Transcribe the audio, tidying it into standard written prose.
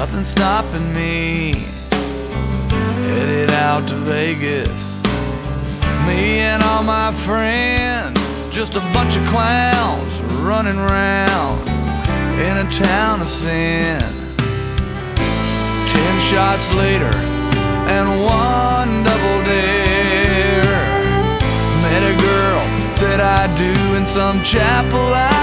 nothing stopping me. Headed out to Vegas, me and all my friends, just a bunch of clowns running round in a town of sin. 10 shots later and one double dare. Met a girl, said I do in some chapel